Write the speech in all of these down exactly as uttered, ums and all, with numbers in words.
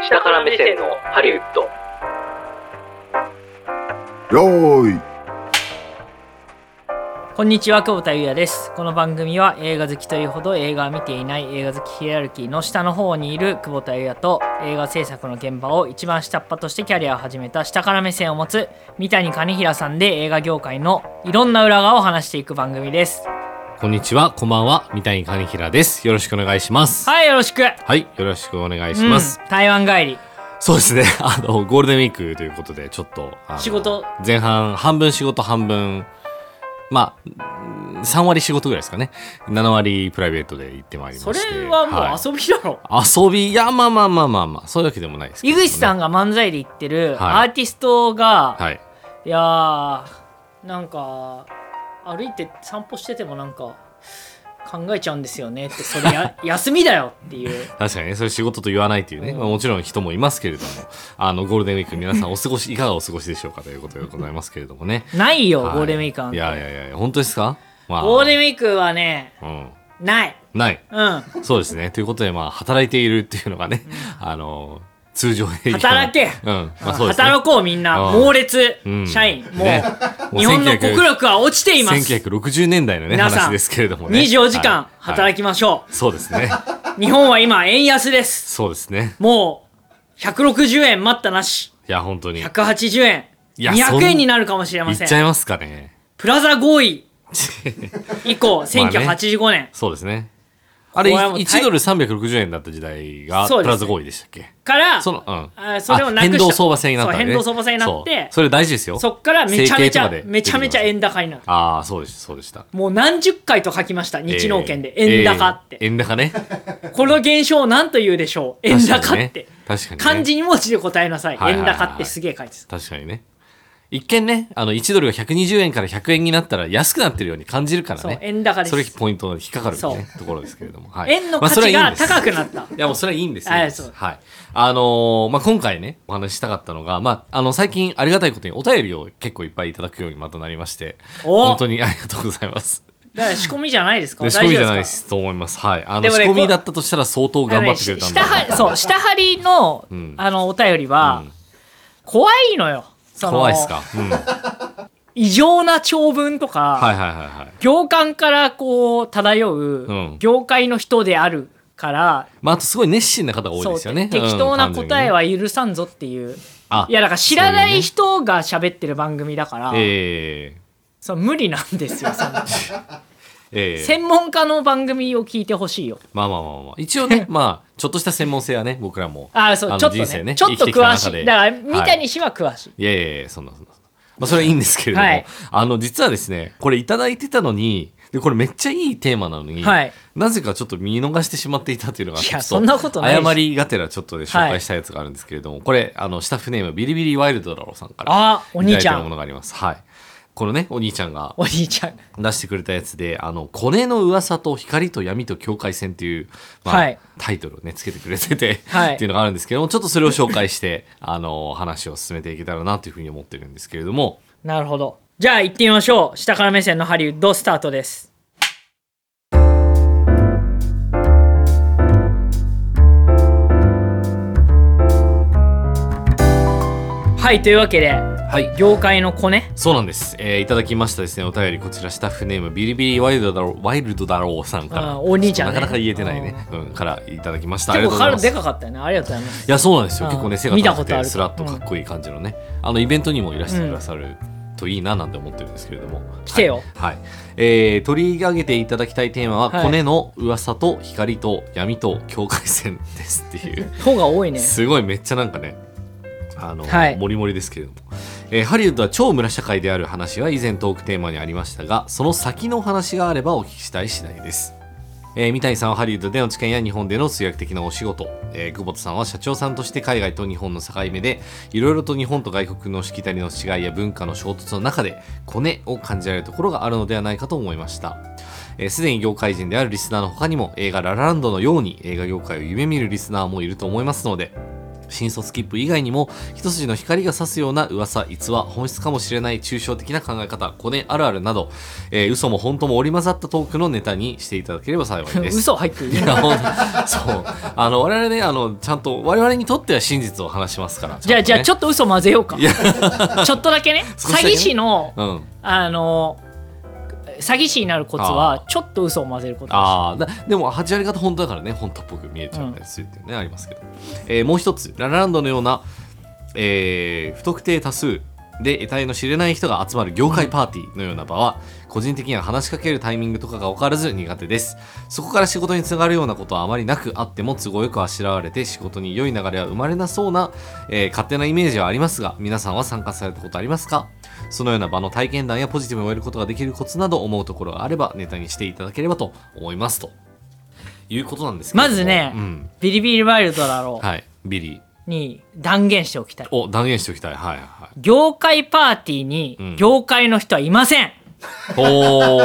下から目線のハリウッド。 よーい。 こんにちは、久保田裕也です。この番組は映画好きというほど映画を見ていない映画好きヒエラルキーの下の方にいる久保田裕也と、映画制作の現場を一番下っ端としてキャリアを始めた下から目線を持つ三谷兼平さんで、映画業界のいろんな裏側を話していく番組です。 こんにちは、こんばんは、三谷兼平です。よろしくお願いします。 はい、よろしく。 はい、よろしくお願いします。 うん、台湾帰り。 そうですね、あのゴールデンウィークということで、ちょっと仕事前半半分仕事半分、まあさんわり仕事ぐらいですかね。ななわりプライベートで行ってまいりまして。 それはもう遊びだろ、 はい、遊び、いや、まあまあまあまあまあ、そういうわけでもないですけど、ね、 井口さんが漫才で言ってるアはいーティストが、 はい、 いやー、なんか歩いて散歩しててもなんか考えちゃうんですよねって、それや休みだよっていう。 確かにね、それ仕事と言わないっていうね、まあ、もちろん人もいますけれども、あのゴールデンウィーク皆さんお過ごしいかがお過ごしでしょうかということでございますけれどもね。 ないよ、 はい、 ゴールデンウィークなんて。 いやいやいや、本当ですか？まあ、 ゴールデンウィークはね、 うん、 ないない、 うん、 そうですね。ということで、まあ働いているっていうのがね、うん、あの通常営業、 働け、 うんまあそうですね、 働こうみんな、猛烈、うん、社員、もう、ね、日本の国力は落ちています。 せんきゅうひゃくろくじゅうねんだいのね話ですけれどもね、 にじゅうよじかん働きましょう、はいはい、 そうですね。 日本は今円安です。 そうですね。 もうひゃくろくじゅうえん待ったなし。 いや本当にひゃくはちじゅうえん、にひゃくえんになるかもしれません。 いっちゃいますかね。 プラザ合意以降せんきゅうひゃくはちじゅうごねん、 まあね、そうですね。あれいちドルさんびゃくろくじゅうえんだった時代がプラザ合意でしたっけ？ からその、うん、 あそれをなくした。 変動相場制になった、ね、 そう変動相場制になって、 そ, それ大事ですよ。 そっからめちゃめちゃめちゃめちゃ円高になる。 ああそうでしたそうでした。 もう何十回と書きました、日農研で、円高って、 えーえー、円高ね。 この現象を何と言うでしょう、円高って。 確かにね、確かにね、 漢字に文字で答えなさい、はいはいはいはい、円高ってすげえ書いてた。 確かにね。一見ね、あのいちドルがひゃくにじゅうえんからひゃくえんになったら安くなってるように感じるからね。 そう円高です。 それポイントの引っかかる、ね、ところですけれども、はい、 円の価値が高くなった。 まあ、い, い, いやもうそれはいいんですよ。 はい、そうはい、あのー、まあ今回ねお話ししたかったのが、まああの最近ありがたいことにお便りを結構いっぱいいただくようにまたなりまして、本当にありがとうございます。 だから仕込みじゃないですか？ 仕込みじゃないですと思います。はい。あの、ね、仕込みだったとしたら相当頑張ってくれたんだ、ね、 下そう下張りの、うん、あのお便りは、うん、怖いのよ。 怖いっすか、うん、 異常な長文とか、 はいはいはいはい、 業界からこう漂う、うん、業界の人であるから、 まあ、あとすごい熱心な方が多いですよね。 適当な答えは許さんぞっていう、うん、いやだから知らない人が喋ってる番組だから、 そういうね、えー、 そう無理なんですよ。そのえー、 専門家の番組を聞いてほしいよ。 まあまあまあまあ一応ねまあちょっとした専門性はね僕らもあそうあちょっとね、ね、ちょっと詳しい。だから三谷氏は詳しい、 はい、いやいやいやそんなそんな、まあ、それはいいんですけれども、はい、あの実はですねこれいただいてたのにでこれめっちゃいいテーマなのに、はい、なぜかちょっと見逃してしまっていたというのがちょっと誤りがてらちょっとで紹介したやつがあるんですけれども、はい、これあのスタッフネームビリビリワイルドだろうさんからいただいてるものがあります。はい、このねお兄ちゃんがお兄ちゃん出してくれたやつで「あのコネの噂と光と闇と境界線」っていう、まあはい、タイトルをねつけてくれてて、はい、っていうのがあるんですけども、ちょっとそれを紹介してあの話を進めていけたらなというふうに思ってるんですけれども。 なるほど、じゃあ行ってみましょう。下から目線のハリウッドスタートです。はいというわけで、はい、業界の子ね。 そうなんです、えー、いただきましたですねお便り、こちらスタッフネームビリビリワイルドだろうワイルドだろうさんから、 お兄ちゃん、ね、 なかなか言えてないね、うん、からいただきました。 結構彼でかかったよね。ありがとうございます。 いやそうなんですよ、結構ね背が高くてスラッとかっこいい感じのね、うん、あのイベントにもいらしてくださる、うんといいななんて思ってるんですけれども、 来てよ。 はい、はい、えー、取り上げていただきたいテーマは、はい、コネの噂と光と闇と境界線ですっていう方が多いね。 すごいめっちゃなんかねあの、はい、モリモリですけれども、えー、ハリウッドは超村社会である話は以前トークテーマにありましたが、その先の話があればお聞きしたい次第です。えー、三谷さんはハリウッドでの知見や日本での通訳的なお仕事、えー、久保田さんは社長さんとして海外と日本の境目でいろいろと日本と外国のしきたりの違いや文化の衝突の中でコネを感じられるところがあるのではないかと思いました。えー、すでに業界人であるリスナーの他にも映画ララランドのように映画業界を夢見るリスナーもいると思いますので、 新卒切符以外にも一筋の光が差すような噂、逸話、本質かもしれない抽象的な考え方、コネあるあるなど、えー、嘘も本当も織り交ざったトークのネタにしていただければ幸いです。 嘘入ってる。 いや本当そうあの我々ねあのちゃんと我々にとっては真実を話しますから。 じゃあ、ね、じゃあちょっと嘘混ぜようか。ちょっとだけね。詐欺師の、うん、あの詐欺師になるコツはちょっと嘘を混ぜることです。 あだでもはち割方本当だからね、本当っぽく見えちゃったりするっていうね、うん、ありますけど、えー、もう一つララランドのような、えー、不特定多数で得体の知れない人が集まる業界パーティーのような場は、うん、個人的には話しかけるタイミングとかが分からず苦手です。そこから仕事につながるようなことはあまりなく、あっても都合よくあしらわれて仕事に良い流れは生まれなそうな、えー、勝手なイメージはありますが、皆さんは参加されたことありますか？そのような場の体験談やポジティブに終えることができるコツなど思うところがあればネタにしていただければと思いますということなんですけども、 まずね、うん、ビリビリワイルドだろう、 はい、ビリに断言しておきたい。 お断言しておきたい、はいはい、 業界パーティーに業界の人はいません、 うん、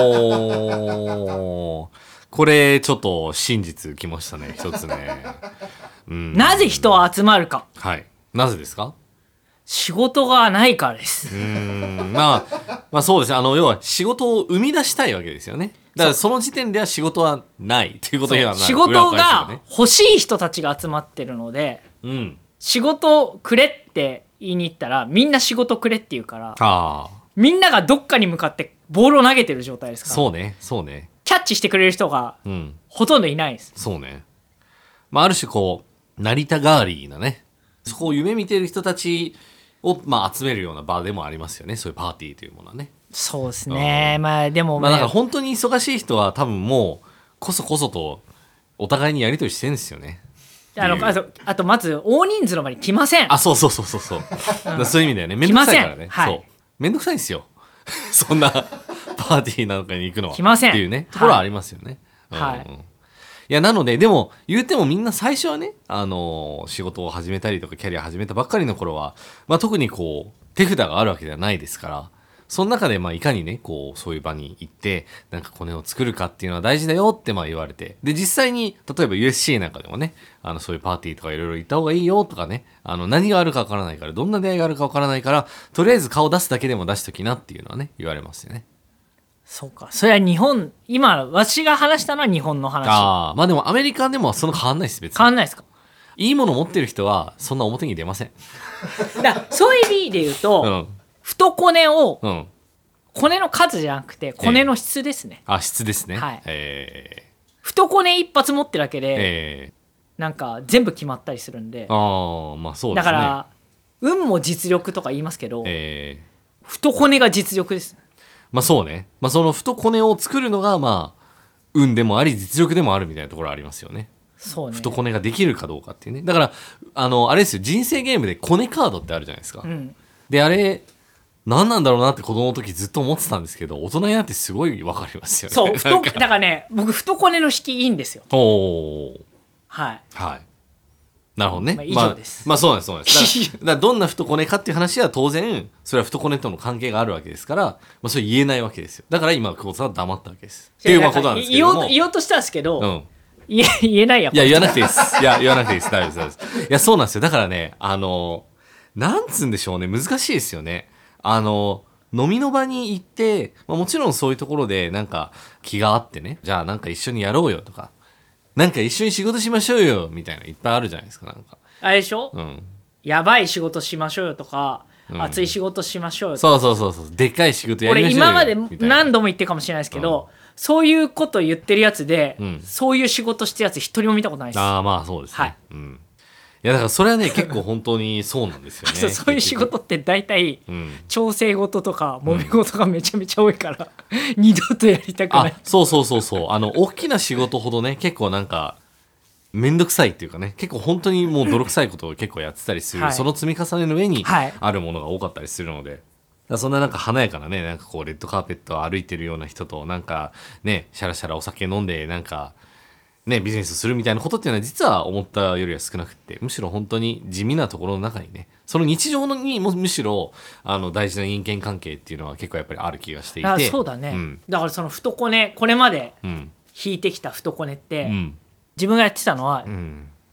おーこれちょっと真実きましたね一つね、 うん、なぜ人は集まるか。 はい、なぜですか？ 仕事がないからです。 うーん、まあ、まあそうですね。あの要は仕事を生み出したいわけですよね。だからその時点では仕事はないということにはなる。 仕事が欲しい人たちが集まってるので、うん、仕事くれって言いに行ったらみんな仕事くれって言うから、あみんながどっかに向かってボールを投げてる状態ですから。 そうね、そうね。 キャッチしてくれる人がほとんどいないです。 うん、そうね。まあある種こう成田ガーリーなね、そこを夢見てる人たちを、まあ、集めるような場でもありますよね、そういうパーティーというものはね。 そうですね、うん、まあでも、ね、 まあだから本当に忙しい人は多分もうこそこそとお互いにやり取りしてるんですよね。 あのあとあとまず大人数の場に来ません。 あ、そうそうそうそうそう、うん、そういう意味だよね。めんどくさいからね。はい、そうめんどくさいんですよそんなパーティーなんかに行くのは来ませんっていうねところはありますよね。はい、うん、いやなのででも言うてもみんな最初はね、あのー、仕事を始めたりとかキャリア始めたばっかりの頃は、まあ、特にこう手札があるわけではないですから、その中でまあいかにねこうそういう場に行ってなんかコネを作るかっていうのは大事だよってまあ言われて、で実際に例えば ユーエスシー なんかでもね、あのそういうパーティーとかいろいろ行った方がいいよとかね、あの何があるかわからないから、どんな出会いがあるかわからないから、とりあえず顔出すだけでも出しときなっていうのはね言われますよね。 そうか、それは日本、今わしが話したのは日本の話。 ああ、まあでもアメリカでもその変わんないです。別に変わんないですか？ いいもの持ってる人はそんな表に出ませんだそういう意味で言うと、うん、太コネを、うん、コネの数じゃなくてコネの質ですね、 えー、あ、質ですね、 はい、 えー、 太コネ一発持ってるだけで、えー、なんか全部決まったりするんで、 あ、まあそうですね、 だから運も実力とか言いますけど、 えー、太コネが実力です。 まあそうね、まあ、その太コネを作るのがまあ運でもあり実力でもあるみたいなところありますよね。 そうね、 太コネができるかどうかっていうね。だからあのあれですよ、人生ゲームでコネカードってあるじゃないですか、うん、であれ何なんだろうなって子供の時ずっと思ってたんですけど、大人になってすごい分かりますよね。 そう太だからね、僕太コネの引きいいんですよ。 おー、 はいはい、なるほどね。 まあ、以上です。 まあ、まあ、そうなんです、そうなんです。だから、だからどんな太コネかっていう話は当然それは太コネとの関係があるわけですから、まあ、それ言えないわけですよ。だから今久保さんは黙ったわけです。っていうことなんですけども、 言おう、言おうとしたんですけど、うん、言, え言えないやっぱ。 いや言わなくていいです。いや言わなくていいです。大丈夫です。いやそうなんですよ。だからね、あのなんつうんでしょうね、難しいですよね。あの飲みの場に行って、まあ、もちろんそういうところでなんか気があってね、じゃあなんか一緒にやろうよとか、なんか一緒に仕事しましょうよみたいなのいっぱいあるじゃないですか。なんかあれでしょ、 うん、 やばい仕事しましょうよとか、うん、熱い仕事しましょうよとか、そうそうそうそう、でっかい仕事やりましょうよ。 俺今まで何度も言ってるかもしれないですけど、うん、そういうこと言ってるやつで、うん、そういう仕事してるやつ一人も見たことないです。 ああ、まあそうですね、 はい、 うん、いやだからそれはね結構本当にそうなんですよねそうそういう仕事って大体、うん、調整事とか揉め事がめちゃめちゃ多いから、うん、二度とやりたくない。 あ、そうそうそうそう、あの大きな仕事ほどね結構なんかめんどくさいっていうかね、結構本当にもう泥臭いことを結構やってたりする、はい、その積み重ねの上にあるものが多かったりするので、はい、だそんななんか華やかなね、なんかこうレッドカーペットを歩いてるような人となんかねシャラシャラお酒飲んでなんかねビジネスするみたいなことっていうのは実は思ったよりは少なくて、むしろ本当に地味なところの中にね、その日常にもむしろあの大事な人間関係っていうのは結構やっぱりある気がしていて。 あ、そうだね、うん、だからその太コネ、これまで引いてきた太コネって、うん、自分がやってたのは、うん、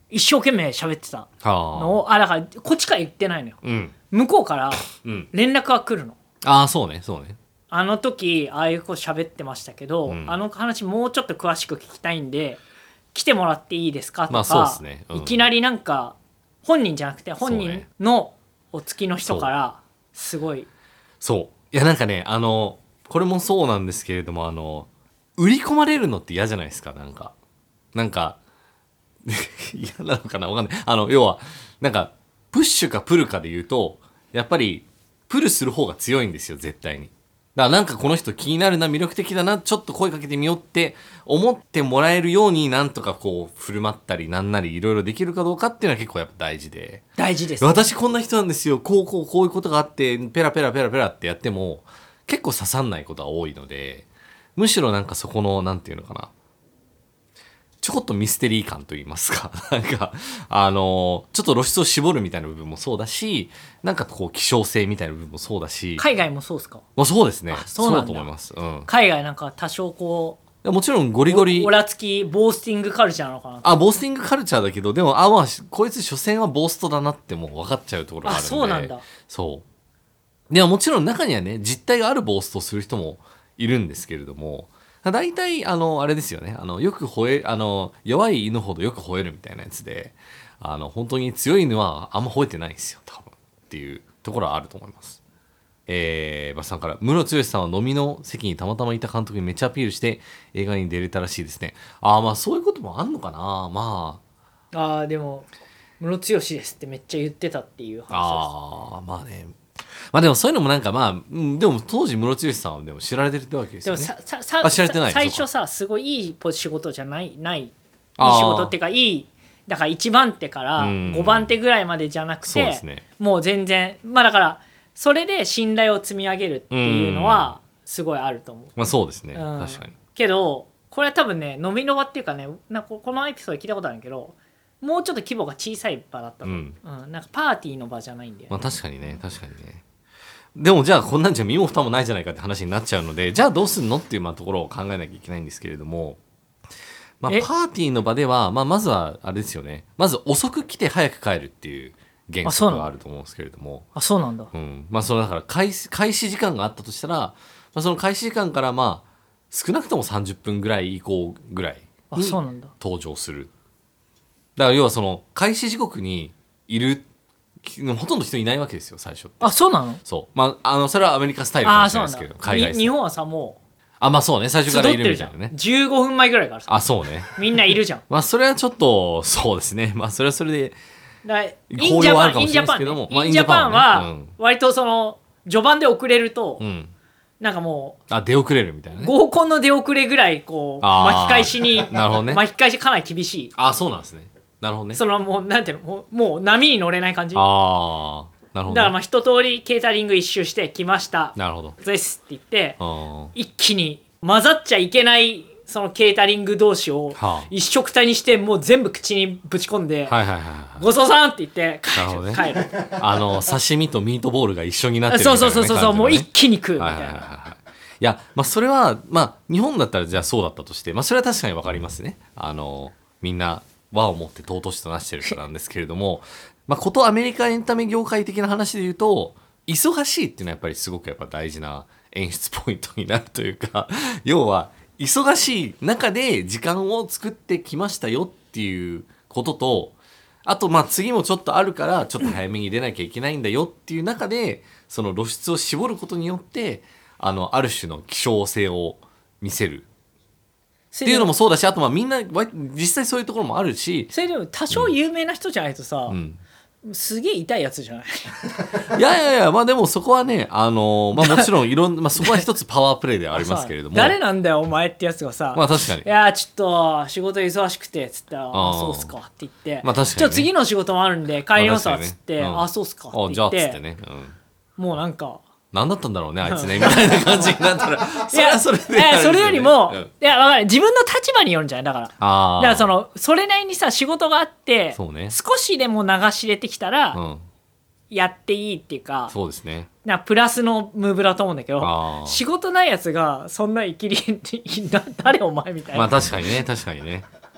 一生懸命喋ってたはのをあだからこっちから言ってないのよ、 あ、うん向こうからうん、 連絡が来るの。 ああそうねそうね。 あの時ああいうこと喋ってましたけど、 うんあの話もうちょっと詳しく聞きたいんで来てもらっていいですかとか、 まあそうっすねうんいきなりなんか本人じゃなくて本人のお付きの人からすごいそういやなんかねあのこれもそうなんですけれどもあの売り込まれるのって嫌じゃないですか。なんかなんか嫌なのかなわかんない。あの要はなんかプッシュかプルかで言うとやっぱりプルする方が強いんですよ絶対に。だからなんかこの人気になるな魅力的だなちょっと声かけてみようって思ってもらえるようになんとかこう振る舞ったりなんなりいろいろできるかどうかっていうのは結構やっぱ大事で、 大事です、 私こんな人なんですよこうこうこういうことがあってペラペラペラペラってやっても結構刺さんないことが多いので、むしろなんかそこのなんていうのかなちょこっとミステリー感といいますかなんかあのちょっと露出を絞るみたいな部分もそうだしなんかこう希少性みたいな部分もそうだし、 海外もそうですか。 まあ、そうですねあそうなんだだと思います、うん、 海外なんか多少こいやもちろんゴうリゴリオラつきボースティングカルチャーなのかな。 あボースティングカルチャーだけどでもあまあこいつ所詮はボーストだなってもう分かっちゃうところがあるんで。 あそうなんだ。 そうでももちろん中にはね実態があるボーストをする人もいるんですけれども、大体あのあれですよねあのよく吠えあの弱い犬ほどよく吠えるみたいなやつで、あの本当に強い犬はあんま吠えてないんですよ多分っていうところはあると思います。えー、バスさんから室剛さんは飲みの席にたまたまいた監督にめっちゃアピールして映画に出れたらしいですね。ああまあそういうこともあんのかな。まああーでもムロツヨシですってめっちゃ言ってたっていう話です。 ああまあねまあでもそういうのもなんかまあ、うん、でも当時ムロツヨシさんはでも知られてるわけですでもよね。 さささあ知られてない最初さすごいいいポ仕事じゃないないいいあー仕事っていうかいいだからいちばん手からうんごばん手ぐらいまでじゃなくて、 そうですねもう全然まあだからそれで信頼を積み上げるっていうのはすごいあると思う。 まあそうですね、 うん確かに。 けどこれは多分ね飲みの場っていうかねなんかこのエピソード聞いたことあるんだけどもうちょっと規模が小さい場だったの、 うんうん、なんかパーティーの場じゃないんだよね、 まあ確かにね確かにね。でもじゃあこんなんじゃ身も蓋もないじゃないかって話になっちゃうので、じゃあどうすんのっていうまあところを考えなきゃいけないんですけれども、まあ、 えパーティーの場では、まあ、まずはあれですよねまず遅く来て早く帰るっていう原則があると思うんですけれども、 あそうなんだ。 うんまあ、そのだから開始開始時間があったとしたら、まあ、その開始時間からまあ少なくともさんじゅっぷんぐらい以降ぐらいあにそうなんだ。 登場する。だから要はその開始時刻にいるほとんど人いないわけですよ最初って。 あそうなの。 そうまああのそれはアメリカスタイルかあもしれないですけどそうなんだ。 海外スタイルに日本はさもあまあそうね最う初からいる集ってるじゃん、 みたいなね。 じゅうごふんまえぐらいからさあそうねみんないるじゃん。 まあそれはちょっとそうですねまあそれはそれでだイ紅ンジャ葉はあるかもしパンインジャパンれないですけどもねまあインジャパンインジャパンはねは割とその序盤で遅れると、 うんなんかもあ出遅れるみたいなうね。 合コンの出遅れぐらいこうあー巻き返しになるほどね巻き返しかなり厳しい。 あそうなんですねなるほどね。 そのもうなんていうのもうもう波に乗れない感じだかああなるほど、ね、 らまあ一通りケータリング一周して来ましたなるほど。 ですって言ってあ一気に混ざっちゃいけないそのケータリング同士をはあ一緒くたにしてもう全部口にぶち込んで、 はいはいはいはい。 ごちそうさんって言って帰る,、 なるほどね帰るあの刺身とミートボールが一緒になってるみたそいうな、ね、 そうそうそうそう、もう一気に食うみたいな、 はいはいはいはい。いやまあそれはまあ日本だったらじゃあそうだったとしてまあそれは確かにわかりますね。あのみんな和をもって尊しとなしてるからなんですけれどもまあことアメリカエンタメ業界的な話で言うと忙しいっていうのはやっぱりすごくやっぱ大事な演出ポイントになるというか要は忙しい中で時間を作ってきましたよっていうことと、あとまあ次もちょっとあるからちょっと早めに出なきゃいけないんだよっていう中でその露出を絞ることによってあのある種の希少性を見せるっていうのもそうだし、あとまあみんなわ実際そういうところもあるし、 それでも多少有名な人じゃないとさ、 うん、 すげえ痛いやつじゃないいやいやいやまあでもそこはねあのまあもちろんいろんな、まあ、そこは一つパワープレイではありますけれども誰なんだよお前ってやつがさ、 まあ確かにいやちょっと仕事忙しくてっつったらあーあそうっすかって言って、 まあ確かにねちょっと次の仕事もあるんで帰りますわっつって、 まあ確かにねうんあそうっすかってあじゃあっつ言ってってね、うん、 もうなんか何だったんだろうねあいつねみたいな感じになったらそいやれはそれでいやそれよりも、 うんいやわかる自分の立場によるんじゃないだからあだからそのそれなりにさ仕事があってそうね少しでも流し入れてきたら、 うんやっていいっていうかそうですねなんかプラスのムーブだと思うんだけどあー仕事ないやつがそんな生きりな誰お前みたいな、 まあ確かにね確かにね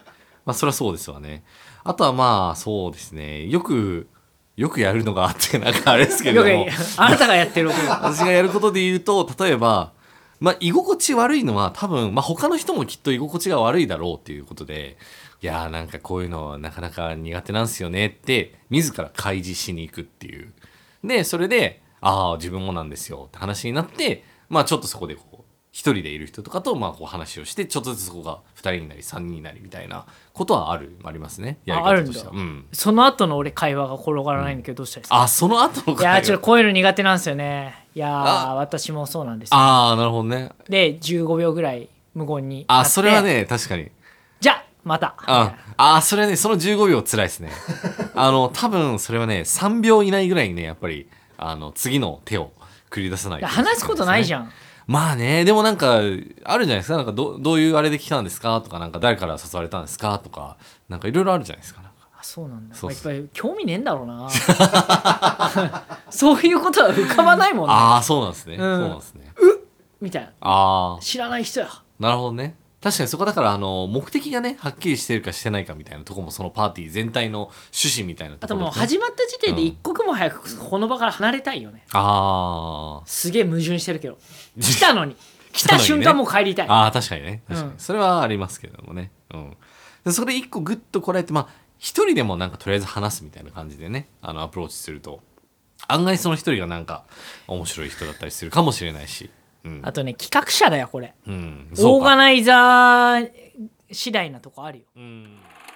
まあそれはそうですわね。あとはまあそうですね、よくよくやるのがあってなんかあれですけれどもあなたがやってること私がやることで言うと、例えばまあ居心地悪いのは多分、まあ、他の人もきっと居心地が悪いだろうっていうことで、いやーなんかこういうのなかなか苦手なんすよねって自ら開示しに行くっていう。でそれでああ自分もなんですよって話になって、まあちょっとそこでこう一人でいる人とかとまあこう話をして、ちょっとずつそこがふたりになりさんにんになりみたいなことはあるありますね。やり方としては。 ああるんだ、 うん、 その後の俺会話が転がらないんだけどどうしたらいいですか。 あその後のいや会話。 ーちょっとこういうの苦手なんですよね。いやーあ私もそうなんですよ。 ああなるほどね。 でじゅうごびょうぐらい無言になって、 あそれはね確かに。 じゃあまたああそれはねそのじゅうごびょう辛いですね。あの多分それはねさんびょう以内ぐらいにねやっぱりあの次の手を繰り出さないと、 いや話すことないじゃん。 ゃん。 まあねでもなんかあるじゃないですか。なんか ど, どういうあれで来たんですかとか、なんか誰から誘われたんですかとか、なんかいろいろあるじゃないですか。なんかあそうなんだ。 そうそうまあやっぱり興味ねえんだろうなそういうことは浮かばないもんね。 ああそうなんですね、 んそうなんですね。 みたいな、 ああ知らない人や。 なるほどね。確かにそこだからあの目的がねはっきりしてるかしてないかみたいなところもそのパーティー全体の趣旨みたいなとあもうことろですね。 始まった時点で一刻も早くこの場から離れたいよね。 ああすげえ矛盾してるけど来たのに来た瞬間もう帰りたい。 ああ確かにね確かに、 うんそれはありますけれどもね。うんでそれ一個グッとこらえて、まあ一人でもなんかとりあえず話すみたいな感じでねあのアプローチすると案外その一人がなんか面白い人だったりするかもしれないし、うんあとね企画者だよこれ。 うん、 オそうかーガナイザー次第なとこあるよ。 うん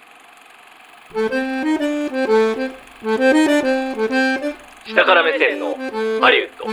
下から目線のハリウッド。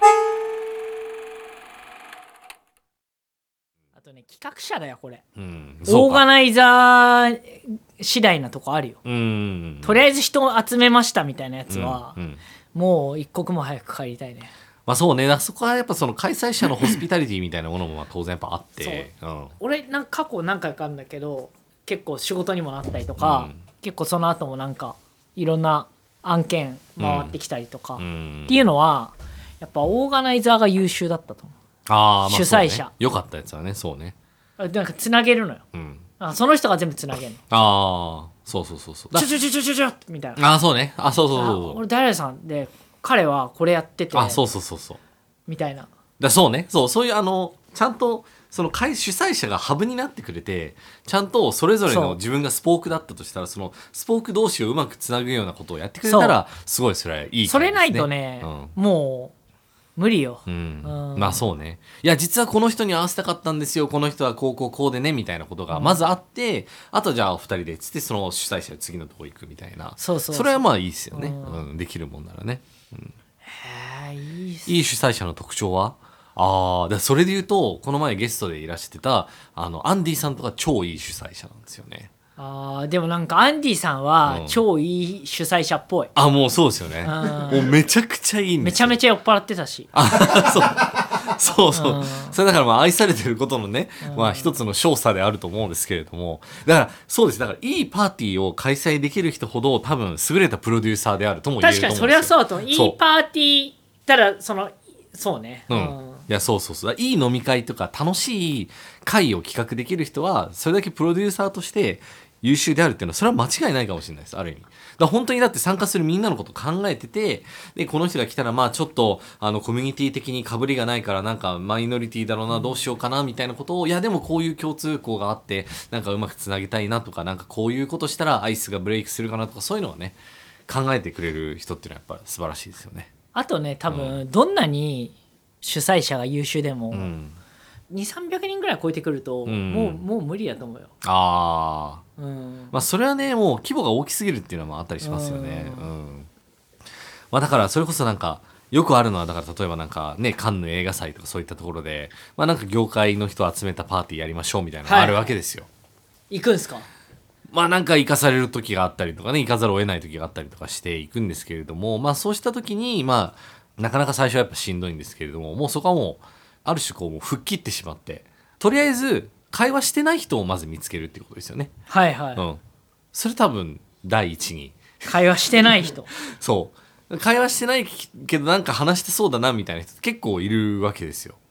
あとね企画者だよこれ。 うん、 オそうかーガナイザー次第なとこあるよ。 うんとりあえず人を集めましたみたいなやつは、 うんうんもう一刻も早く帰りたいね。 まあそうね、だからそこはやっぱその開催者のホスピタリティみたいなものもまあ当然やっぱあってう、ん、 俺なんか過去何回かあるんだけど結構仕事にもなったりとか、 うん結構その後もなんかいろんな案件回ってきたりとか、 うんっていうのはやっぱオーガナイザーが優秀だったと思あーまあ主催者そうね、よかったやつはねそうね、 う。なんかつなげるのよ。 うん、 あその人が全部つなげるの。 ああそうそうそうそうだちょちょちょちょちょちょみたいな。 ああそうねあそうそうあそうそう俺誰々さんで彼はこれやっててあそうそうそうそうみたいな。 だそうねそうそういうあのちゃんとその会主催者がハブになってくれてちゃんとそれぞれそうの自分がスポークだったとしたらそのスポーク同士をうまくつなぐようなことをやってくれたらすごいそれはいい会ですね、 それないとね、もう無理よ。 うんうんまあそうねいや実はこの人に合わせたかったんですよこの人はこうこうこうでねみたいなことがまずあって、あとじゃあお二人でつってその主催者次のとこ行くみたいなそうそうそうれはまあいいですよね、 うんうん、できるもんならねへえいいっす。 いい主催者の特徴はああ、だからそれで言うとこの前ゲストでいらしてたあのアンディさんとか超いい主催者なんですよね。 あーでもなんかアンディさんはうん超いい主催者っぽい。 あもうそうですよね。 うんもうめちゃくちゃいいんですよ。 めちゃめちゃ酔っ払ってたし。 そうそうそう、 うんそれだからまあ愛されてることのね、まあ一つの勝差であると思うんですけれども、だからそうですだからいいパーティーを開催できる人ほど多分優れたプロデューサーであるとも言えると思うんですよ。 確かにそれはそうだと思う。いそういパーティーたらそのそうね。 うんうんいやそうそうそういい飲み会とか楽しい会を企画できる人はそれだけプロデューサーとして優秀であるっていうのはそれは間違いないかもしれないですある意味。だから本当にだって参加するみんなのこと考えててでこの人が来たらまあちょっとあのコミュニティ的に被りがないからなんかマイノリティだろうなどうしようかなみたいなことをいやでもこういう共通項があってなんかうまくつなげたいなとかなんかこういうことしたらアイスがブレイクするかなとかそういうのをね考えてくれる人っていうのはやっぱ素晴らしいですよね。 あとね多分どんなに主催者が優秀でも、 うんにせんさんびゃくにんぐらい超えてくると、 んもうもう無理やと思うよ。 ああうんまあそれはねもう規模が大きすぎるっていうのもあったりしますよね。うんまあだからそれこそなんかよくあるのはだから例えばなんかねカンヌ映画祭とかそういったところでまあなんか業界の人を集めたパーティーやりましょうみたいなのがあるわけですよ。 行くんすか。 まあなんか行かされる時があったりとかね行かざるを得ない時があったりとかしていくんですけれどもまあそうした時にまあなかなか最初はやっぱしんどいんですけれどももうそこはもうある種こうもう吹っ切ってしまってとりあえず会話してない人をまず見つけるっていうことですよね。 はいはい、 うん、それ多分第一に会話してない人そう会話してないけどなんか話してそうだなみたいな人結構いるわけですよ。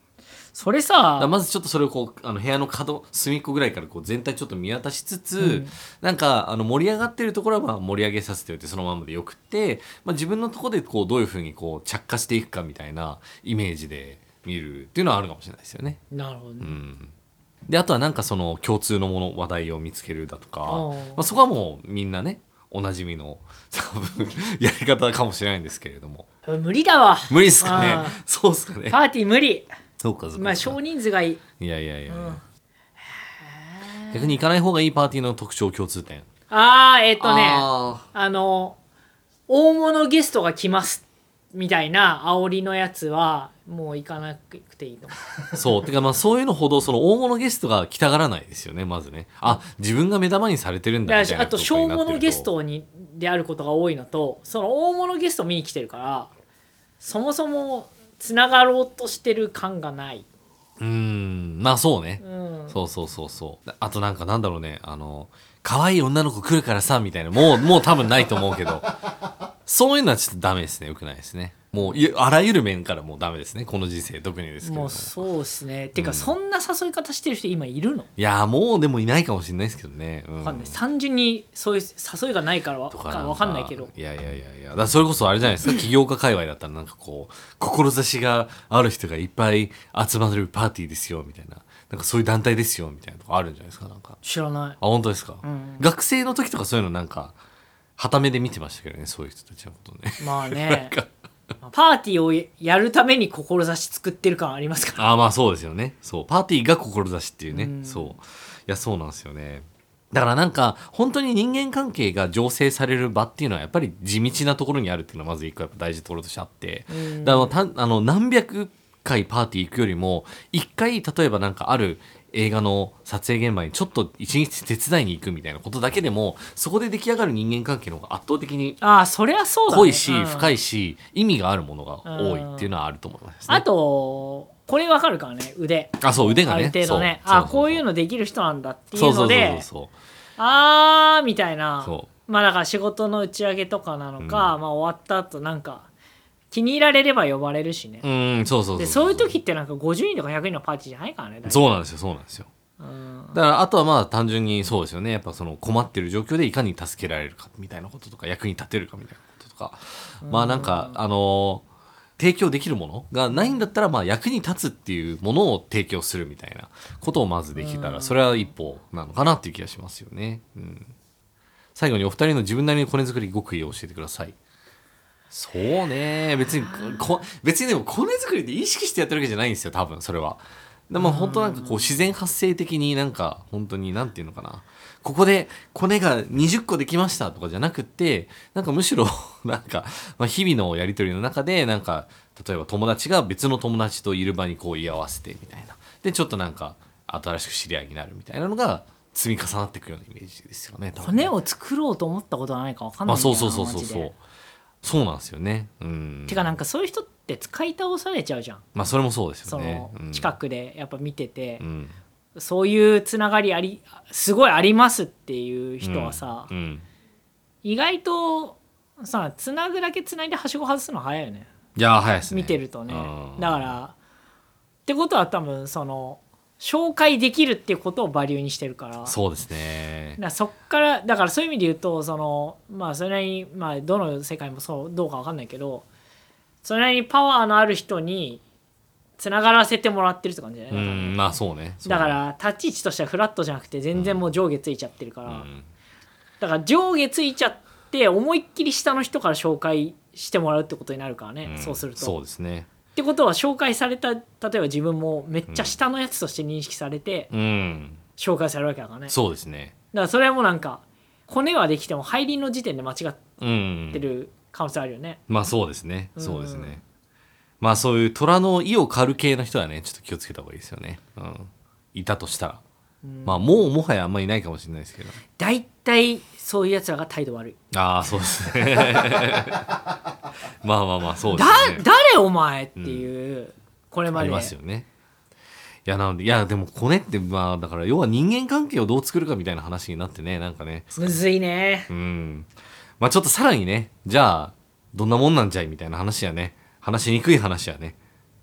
それだからさまずちょっとそれをこうあの部屋の角隅っこぐらいからこう全体ちょっと見渡しつつ、 うんなんかあの盛り上がってるところはまあ盛り上げさせておいてそのままでよくって、まあ、自分のところでこうどういうふうにこう着火していくかみたいなイメージで見るっていうのはあるかもしれないですよね。 なるほどね、 うんであとはなんかその共通のもの話題を見つけるだとか、 おーまあ、そこはもうみんなねおなじみの多分やり方かもしれないんですけれども無理だわ無理っすかねあーそうっすかねパーティー無理そうかそうかまあ少人数がいいいやいやいやいや、 うん逆に行かない方がいいパーティーの特徴共通点あーえっ、とねああの大物ゲストが来ますみたいな煽りのやつはもう行かなくていいと思ーそうてかまあそういうのほどその大物ゲストが来たがらないですよねまずねあ自分が目玉にされてるんうだみたいなだしあとことになってる小物ゲストにであることが多いのとその大物ゲスト見に来てるからそもそもつながろうとしてる感がない、 うーんまあそうね、 うん、 そうそうそうそうあとなんかなんだろうねあの可愛い女の子来るからさみたいなもうもう多分ないと思うけどそういうのはちょっとダメですねよくないですねもういあらゆる面からもうダメですねこの時世特にですけれどももうそうですねてか、 うんそんな誘い方してる人今いるのいやーもうでもいないかもしれないですけどね、うん、 わかんない単純にそういう誘いがないからわとかわかんないけどいやいやいやいやだからそれこそあれじゃないですか起業家界隈だったらなんかこう志がある人がいっぱい集まるパーティーですよみたいななんかそういう団体ですよみたいなとこあるんじゃないですかなんか知らないあ本当ですか、 うん学生の時とかそういうのなんか傍目で見てましたけどねそういう人たちのことねまあねパーティーをやるために志作ってる感ありますからああまあそうですよねそうパーティーが志っていうね、 うんそういやそうなんですよねだからなんか本当に人間関係が醸成される場っていうのはやっぱり地道なところにあるっていうのはまず一個やっぱ大事なところとしてあって、 うんだからたあの何百回パーティー行くよりも一回例えばなんかある映画の撮影現場にちょっと一日手伝いに行くみたいなことだけでもそこで出来上がる人間関係の方が圧倒的にああそりゃそうだね濃いし、 うん深いし意味があるものが多いっていうのはあると思いますね。 あとこれわかるからね腕あそう腕がねある程度ねそうあこういうのできる人なんだっていそううそうそうのでそうそうあーみたいなそまあだから仕事の打ち上げとかなのか、 うんまあ終わった後なんか気に入られれば呼ばれるしね、 うんそうそうそうでそういう時ってなんかごじゅうにんとかひゃくにんのパーティーじゃないからね大体そうなんですよそうなんですようんだからあとはまあ単純にそうですよねやっぱその困ってる状況でいかに助けられるかみたいなこととか役に立てるかみたいなこととかまあなんかあのー提供できるものがないんだったらまあ役に立つっていうものを提供するみたいなことをまずできたらそれは一歩なのかなっていう気がしますよね、うん、最後にお二人の自分なりのコネ作り極意を教えてください。そうね別にこ別にでもコネ作りで意識してやってるわけじゃないんですよ多分それは。でも本当なんかこう自然発生的になんか本当になんていうのかなここでコネがにじゅっこできましたとかじゃなくってなんかむしろなんかまあ日々のやり取りの中でなんか例えば友達が別の友達といる場にこう居合わせてみたいなでちょっとなんか新しく知り合いになるみたいなのが積み重なっていくようなイメージですよね多分ね骨を作ろうと思ったことはないか分かんなまあいんだよなそうそうそうそうそうマジでそうなんですよねうんてかなんかそういう人って使い倒されちゃうじゃんまあそれもそうですそよねの近くでやっぱ見てて、 うんそういうつながりありすごいありますっていう人はさ、 うんうん意外とさつなぐだけつないではしご外すの早いよねいやー早いですね見てるとねうんだからってことは多分その紹介できるっていうことをバリューにしてるからそうですねだからそっからだからそういう意味で言うとそのまあそれなりにまあどの世界もそうどうか分かんないけどそれなりにパワーのある人につながらせてもらってるって感じだようね、 んまあそうねそうねだから立ち位置としてはフラットじゃなくて全然もう上下ついちゃってるから、 うんだから上下ついちゃって思いっきり下の人から紹介してもらうってことになるからね、 んそうするとそうですねってことは紹介された例えば自分もめっちゃ下のやつとして認識されてうん紹介されるわけだからね、 そうですねだからそれはもうなんか骨はできても入りの時点で間違っうんてる可能性あるよね、 まあそうですねうんそうですねまあそういう虎の意を狩る系の人はねちょっと気をつけた方がいいですよねうんいたとしたらまあもうもはやあんまりいないかもしれないですけど大体そういうやつらが態度悪い、 ああそうですねまあまあまあそうでだすね誰お前っていう、これまでありますよねいやなのでいやでもコネってまあだから要は人間関係をどう作るかみたいな話になってねなんかねむずいねうんまあちょっとさらにねじゃあどんなもんなんじゃいみたいな話やね話しにくい話やね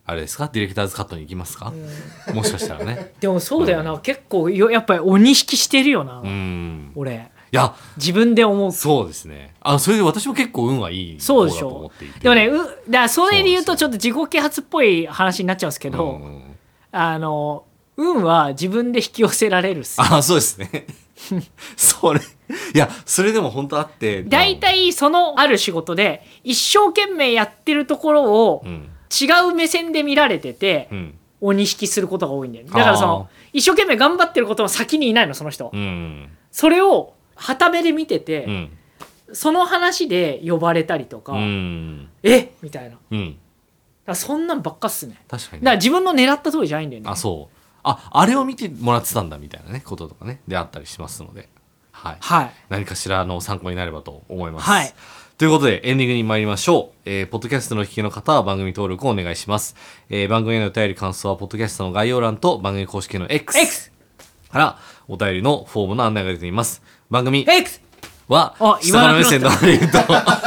あれですか、ディレクターズカットに行きますか、もしかしたらね。 でもそうだよな、うん、結構よやっぱり鬼引きしてるよな、 うん、 俺いや自分で思う。 そうですね。あ、それで私も結構運はいい方だと思っていて。 でもね、うだからそれで言うとちょっと自己啓発っぽい話になっちゃうんですけど、うん、あの運は自分で引き寄せられるっす。 あ、そうですね。それいやそれでも本当あって、 大体そのある仕事で一生懸命やってるところを違う目線で見られてて、うん、鬼引きすることが多いんだよね。だからその一生懸命頑張ってることの先にいないのその人、うん、それを傍目で見てて、うん、その話で呼ばれたりとか、うん、えみたいな、うん、だからそんなんばっかっすね。 確かに、ね、 だから自分の狙った通りじゃないんだよね。 あ、そう、あ、あれを見てもらってたんだみたいなねこととかねであったりしますので、はい、はい、何かしらの参考になればと思います、はい、ということでエンディングに参りましょう。えー、ポッドキャストの聞きの方は番組登録をお願いします。えー、番組へのお便り感想はポッドキャストの概要欄と番組公式の X, X からお便りのフォームの案内が出ています。番組 X は下から目線のハリウッド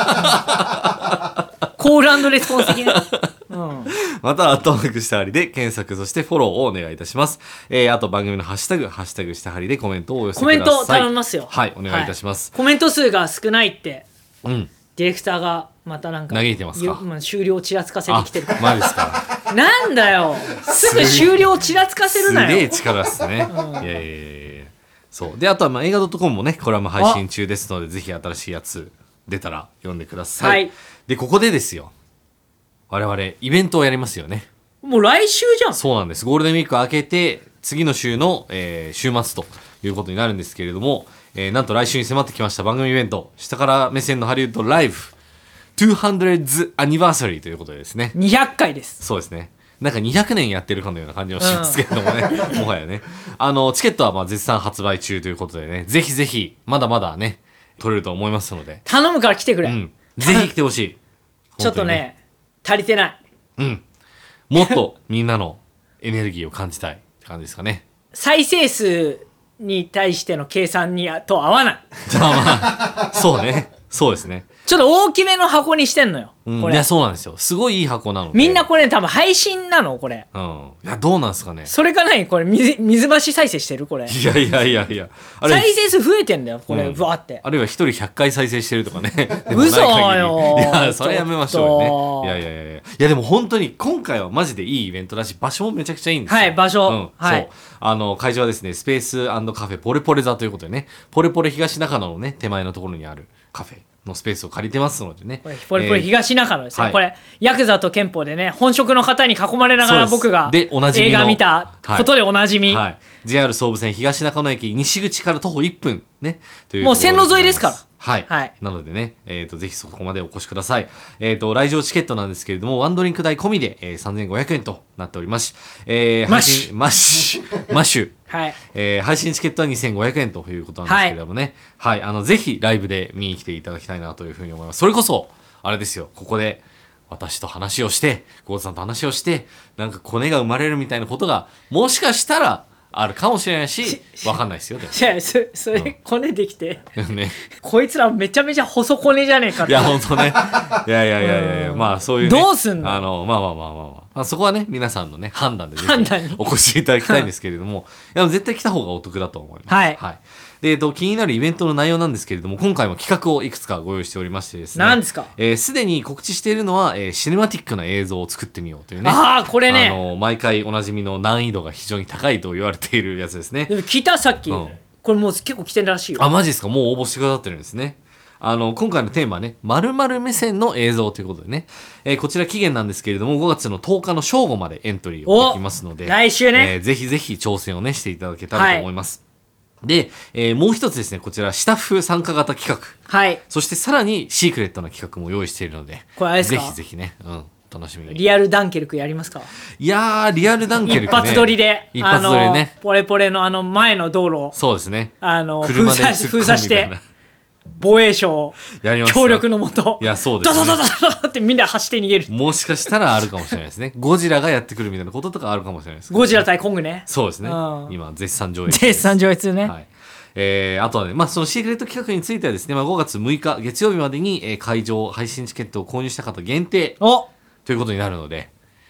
コール&レスポンス的な、うん、 またアットマークしたはりで検索、そしてフォローをお願いいたします。えー、あと番組のハッシュタグハッシュタグしたはりでコメントをお寄せください。 コメント頼みますよ。 はい、お願いいたします、 はい、コメント数が少ないって、 うん、 ディレクターがまたなんか嘆いてますか。 まあ、終了をちらつかせてきてるから。 マジですか。 なんだよ、すぐ終了をちらつかせるなよ。 すげえ力っすね、うん、いやいやいや、そうで、あとはまあ映画 .com もねコラム配信中ですので、ぜひ新しいやつ出たら読んでください、はい、でここでですよ、我々イベントをやりますよね。 もう来週じゃん。 そうなんです。ゴールデンウィーク明けて次の週の、えー、週末ということになるんですけれども、えー、なんと来週に迫ってきました番組イベント、下から目線のハリウッドライブにひゃくアニバーサリーということでですね、 にひゃっかいです。 そうですね、なんかにひゃくねんやってるかのような感じもしますけれどもね、うん、もはやね、あのチケットはまあ絶賛発売中ということでね、ぜひぜひまだまだね取れると思いますので、 頼むから来てくれ、 うん、ぜひ来てほしい。 ちょっとね足りてない、 うん、もっとみんなのエネルギーを感じたいって感じですかね。 再生数に対しての計算にと合わない。 じゃあまあそうね、そうですね、 ちょっと大きめの箱にしてんのよ、 うん、 これ。 いやそうなんですよ、すごいいい箱なので、 みんなこれ多分配信なのこれ、 うん、いやどうなんですかね。 それかないこれ 水, 水増し再生してるこれ。 いやいやいやいや、 あれ再生数増えてんだよこれ、うん、ぶわって。 あるいは一人ひゃっかい再生してるとかね。 嘘よ。 いやそれやめましょうよね。いやいやいやいや、いやでも本当に今回はマジでいいイベントだし、場所もめちゃくちゃいいんですよ。 はい場所、 うん、 はい、 そう、あの会場はですねスペース&カフェポレポレ座ということでね、ポレポレ東中野のね手前のところにあるカフェのスペースを借りてますのでね、 これポレポレ東中野ですよ、 えー、 これヤクザと憲法でね本職の方に囲まれながら僕が映画見たことでおなじみ、 はいはい、ジェイアール 総武線東中野駅西口から徒歩いっぷんねという、 もう線路沿いですから、 はい、はい、なのでね、えー、とぜひそこまでお越しください。えー、と来場チケットなんですけれどもワンドリンク代込みで、えー、さんぜんごひゃくえんとなっております。えー、 マッシュマッシュマッシュはい、 えー、配信チケットはにせんごひゃくえんということなんですけれどもね、はい、はい、あのぜひライブで見に来ていただきたいなというふうに思います。それこそあれですよ、ここで私と話をしてゴーズさんと話をしてなんかコネが生まれるみたいなことがもしかしたらあるかもしれないし、分かんないですよ。でもいや そ, それ、うん、コネできて、 ね、 こいつらめちゃめちゃ細コネじゃねえかって。 いや本当ね、いやいやいやいやいや、まあそういう、ね、 どうすんの、 あのまあまあまあまあ、まあ、そこはね皆さんのね判断でぜひお越しいただきたいんですけれどもいや絶対来た方がお得だと思います。 はい、 はい、で、えっと、気になるイベントの内容なんですけれども今回も企画をいくつかご用意しておりましてですね、 何ですか。 えー、すでに告知しているのは、えー、シネマティックな映像を作ってみようというね、 ああこれね、 あの毎回おなじみの難易度が非常に高いと言われているやつですね。 でも聞いたさっき、うん、これもう結構来てるらしいよ。 あマジですか。もう応募してくださってるんですね。あの今回のテーマはね〇〇目線の映像ということでね、えー、こちら期限なんですけれどもごがつのとおかの正午までエントリーをできますので来週ね、 えー、ぜひぜひ挑戦をねしていただけたらと思います、はい、で、えー、もう一つですねこちらスタッフ参加型企画、 はい、 そしてさらにシークレットな企画も用意しているのでこれあれですか、 ぜひぜひね、うん楽しみに。 リアルダンケルクやりますか。 いやーリアルダンケルクね一発撮りで一発撮りね、 あのポレポレのあの前の道路そうですねあの封鎖封鎖して防衛省協力のもといやそうですねドドドドドってみんな走って逃げる。 もしかしたらあるかもしれないですねゴジラがやってくるみたいなこととかあるかもしれないです、ね、 ゴジラ対コングね。 そうですね、うん、今絶賛上映絶賛上映中ね、 はい。えー、あとはね、まあ、そのシークレット企画についてはですね、まあ、ごがつむいか月曜日までに、えー、会場配信チケットを購入した方限定おということになるので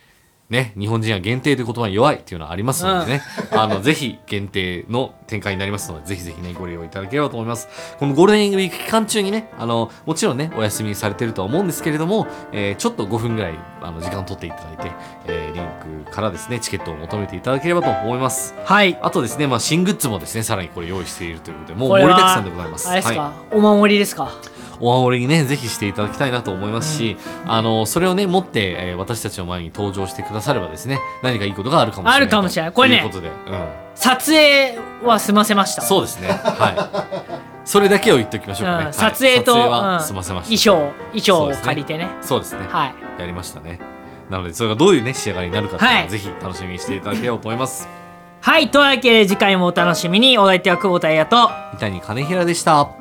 ね、日本人は限定という言葉に弱いっていうのはありますのでね、うん、あのぜひ限定の展開になりますので、ぜひぜひねご利用いただければと思います。このゴールデンウィーク期間中にね、あのもちろんねお休みされてるとは思うんですけれども、えー、ちょっとごふんぐらいあの時間を取っていただいて、えー、リンクからですねチケットを求めていただければと思います。 はい。 あとですね、まあ新グッズもですねさらにこれ用意しているということで、もう盛りだくさんでございます。 あれですか、 はい、 お守りですか。 お守りにねぜひしていただきたいなと思いますし、うん、あのそれをね持って、えー、私たちの前に登場してくださればですね、何かいいことがあるかもしれない。 あるかもしれない。これね、 ということで、うん、 撮影は済ませました。 そうですね。はい。それだけを言っておきましょうかね。うん、 撮影と、 はい、撮影は済ませました。 衣装衣装を借りてね。 そうですね。 はい。 やりましたね。なのでそれがどういうね仕上がりになるかっていうのを、はい、ぜひ楽しみにしていただければと思います。 はい。というわけで次回もお楽しみに。お相手は久保田彩と三谷金平でした。